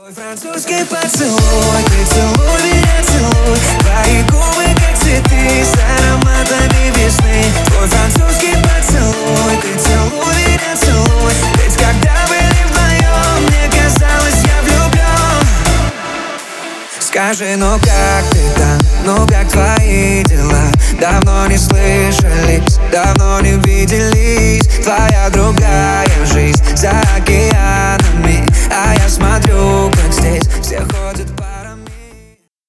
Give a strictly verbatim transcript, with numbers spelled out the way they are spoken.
Твой французский поцелуй, ты целуй меня, целуй. Твои губы как цветы с ароматами весны. Твой французский поцелуй, ты целуй меня, целуй. Ведь когда были вдвоем, мне казалось, я влюблен. Скажи, ну как ты там, ну как твои дела? Давно не слышались, давно не виделись.